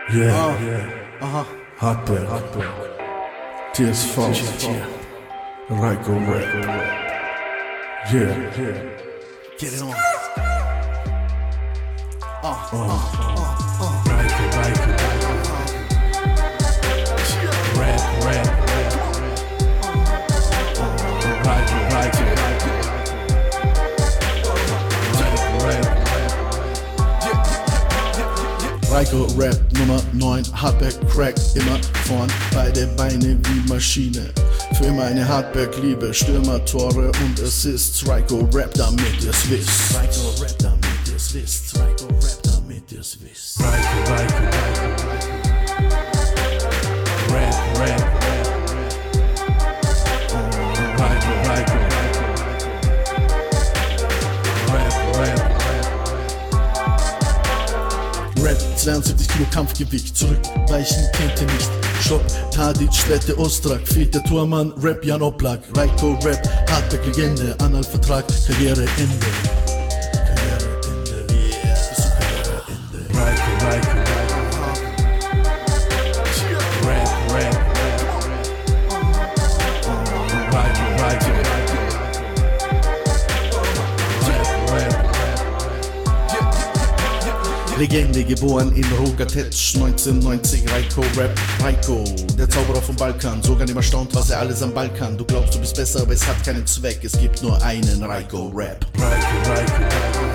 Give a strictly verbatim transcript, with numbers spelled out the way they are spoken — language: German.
Yeah, uh, yeah. Aha. Hardberg. T S V. Raiko Rap. Yeah, yeah. Get it on. Uh, uh, uh, uh. Raiko, Raiko. Rap, rap. Raiko, Raiko. Raiko Rap Nummer neun, Hardberg Crack, immer vorn, beide Beine wie Maschine. Für immer eine Hardberg-Liebe, Stürmer, Tore und Assists. Raiko Rap, damit ihr's wisst. Raiko Rap, damit ihr's wisst. Raiko Rap, damit ihr's wisst. Raiko, Raiko, Raiko. Rap, Rap. Raiko, Raiko. Rap, Rap. Rap, zweiundsiebzig Kilo Kampfgewicht, zurückweichen kennt ihr nicht. Stopp, Tadic, Städte, Ostrak, fehlt der Tormann, Rap, Jan Oblak. Raiko Rap, Hardberg-Legende, Analvertrag, Karriereende. Karriereende, yeah, bis zum Karriereende. Raiko, Raiko, Rap, Rap, Raiko, Raiko, Rap, Rap. Legende, geboren in Rogatetsch, neunzehnhundertneunzig, Raiko Rap, Raiko, der Zauberer vom Balkan, sogar nicht erstaunt, was er alles am Balkan. Du glaubst, du bist besser, aber es hat keinen Zweck, es gibt nur einen Raiko Rap. Raiko, Raiko,